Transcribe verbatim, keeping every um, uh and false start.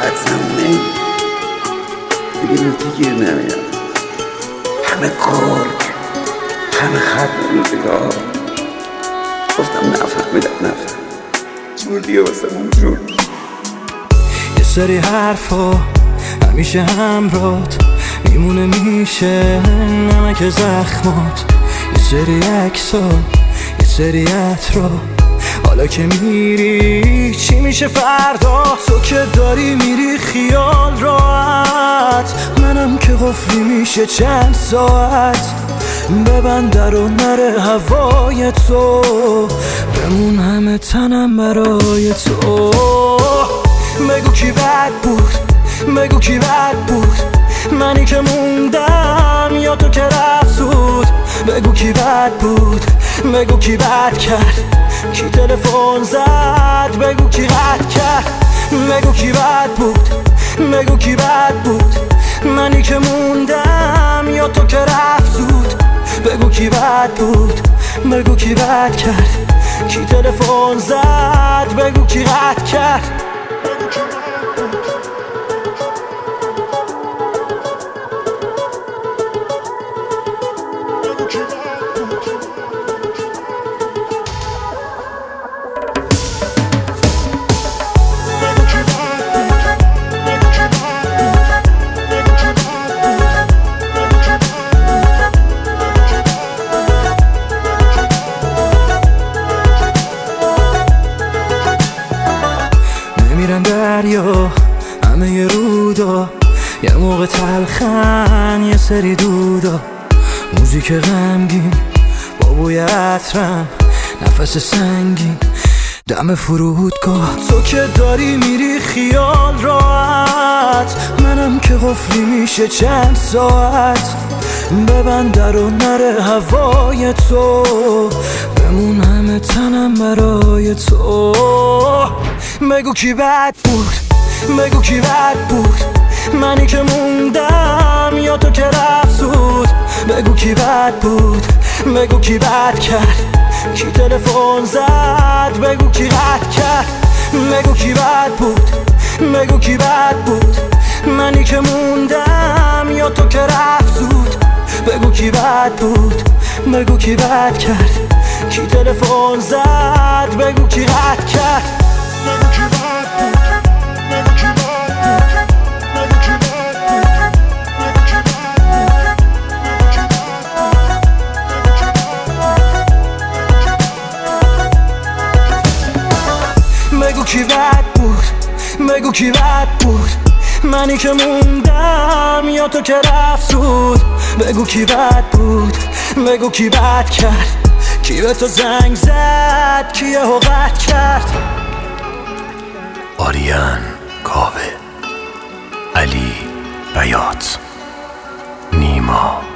حدسم نمی دیگه نکته گیر نمیاد. همه گرگ، همه ختم روزگار. گفتم نفهمیدم نفهم جور دیگه واسه اون جور. یه سری حرفا همیشه همرات میمونه، میشه نمک زخمات. یه سری عکسا، یه سری عطرا، حالا که میری چی میشه فردا؟ تو که داری میری خیال راحت، منم که قفلی میشه چند ساعت. ببند در و نره هوای تو، بمون همه تنم برای تو. بگو کی بد بود، بگو کی بد بود، منی که موندم یا تو که رفت زود. بگو کی بد بود، بگو کی بد کرد، کی تلفن زد، بگو کی رد کرد. بگو کی بد بود، بگو کی بد بود، منی که موندم یا تو که رفت زود. بگو کی بد بود، بگو کی بد کرد، کی تلفن زد، بگو کی رد کرد. میرن دریا همه ی رودا، یه موقع تلخن یه سری دودا. موزیک غمگین با بوی عطرم، نفس سنگین دم فرودگاه. تو که داری میری خیال راحت، منم که قفلی میشه چند ساعت. ببند در و نره هوای تو، بمون همه تنم برای تو. بگو کی بد بود، بگو کی بد بود، منی که موندم یا تو که رفت زود. بگو کی بد بود، بگو کی بد کرد، کی تلفن زد، بگو کی رد کرد. بگو کی بد بود، بگو کی بد بود، منی که موندم یا تو که رفت زود. بگو کی بد بود، بگو کی بد کرد، کی تلفن زد، بگو کی رد کرد. بگو کی بد بود، بگو کی بد بود، بگو کی بد بود، بگو کی بد بود، بگو کی بد بود، منی که موندم یا تو که رفت زود. بگو کی بد بود، بگو کی بد کرد، کی به تو زنگ زد، کی یهو قطع کرد. آریان کاوه، علی بیات، نیما